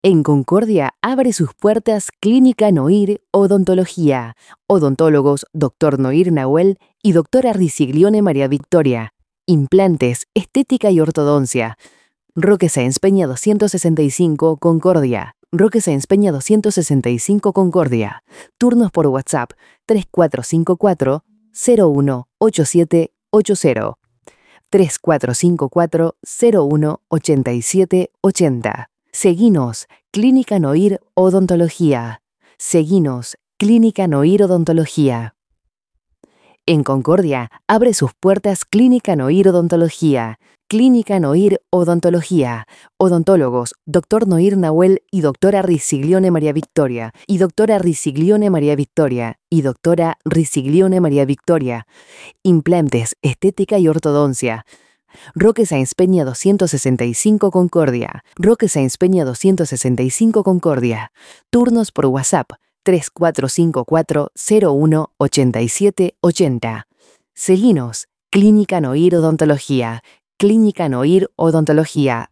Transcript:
En Concordia abre sus puertas Clínica Noir Odontología. Odontólogos Dr. Noir Nahuel y Dra. Riciglione María Victoria. Implantes, estética y ortodoncia. Roque Sáenz Peña 265, Concordia. Roque Sáenz Peña 265, Concordia. Turnos por WhatsApp 3454 018780. 3454 018780. Seguinos, Clínica Noir Odontología. Seguinos, Clínica Noir Odontología. En Concordia abre sus puertas Clínica Noir Odontología. Clínica Noir Odontología. Odontólogos Dr. Noir Nahuel y Dra. Riciglione María Victoria. Y Dra. Riciglione María Victoria. Y Dra. Riciglione María Victoria. Implantes, estética y ortodoncia. Roque Sáenz Peña 265, Concordia. Roque Sáenz Peña 265, Concordia. Turnos por WhatsApp 3454 018780. Seguinos, Clínica Noir Odontología. Clínica Noir Odontología.